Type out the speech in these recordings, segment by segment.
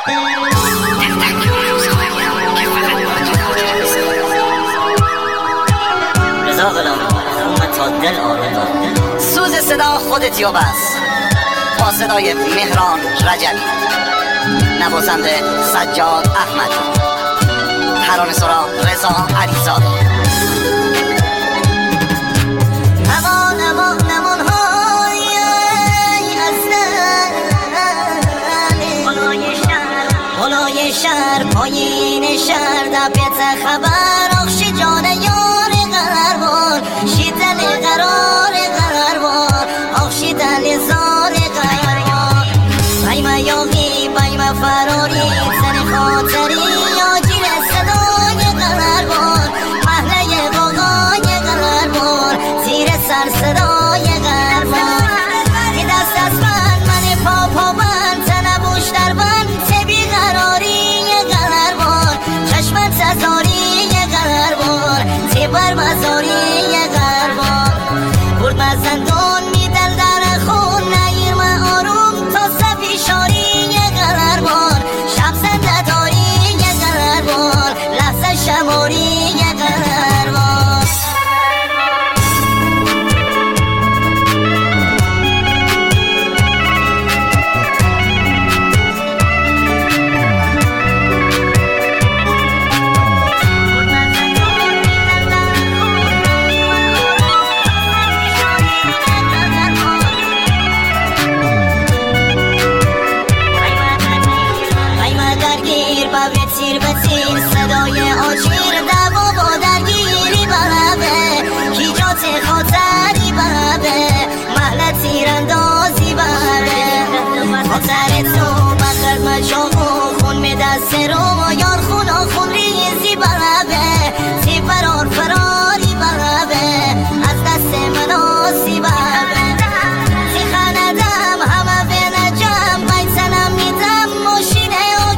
رضا غلامی خون تا دل آره سوز صدا خودتی و بس با صدای مهران رجبی، نوازنده سجاد احمد، ترانه سرا رضا علیزاده. امان امان امان های بالای شهر پایین شهر دبیت خبر آخشی جان یار قرار شیدل قرار آخشی دل زار قرار بایم یاقی بایم فراری زن خاطری آجیل صدای قرار محله باقای قرار زیر سر صدای قرار که دست از من پا من تنبوش در من تبی قراری قرار چشمت زاری قرار تبر مزاری قرار برد مزندون میدل در خون نگیر من آروم تا سفی شاری قرار شب زنده داری قرار لحظه شماری قرار. تیر به تیر صدای آجیر دوا با درگیری برابه هیجات خاطری برابه محل تیراندازی برابه خاطر تو بخر مجاقو خون می دست رو یار خون خون ریزی برابه تی فراری برابه از دست من آسی برابه تی خندم همه به نجم بیتنم میدم ماشینه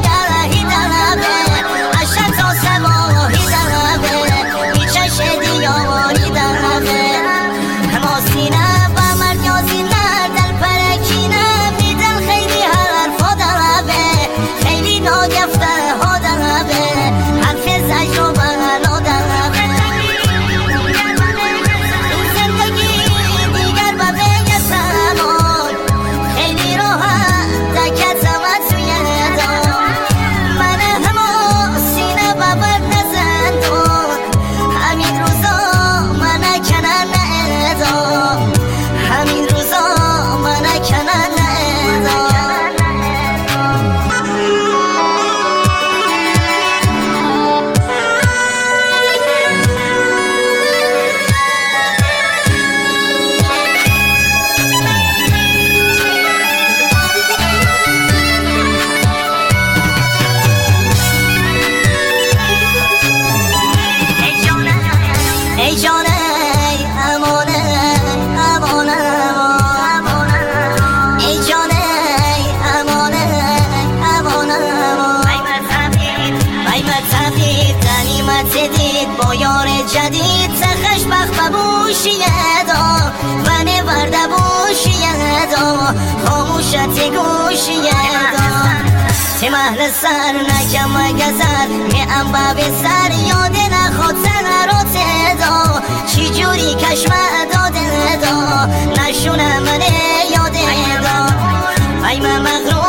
با یار جدید سخش بخت ببوشیه دا و نورده بوشیه دا خاموشت گوشیه دا تی محل سر نکم گذر می انبا به سر یاد نخواد سن رو تدا چی جوری کشم داده دا نشونه من یاده دا بایم مغرور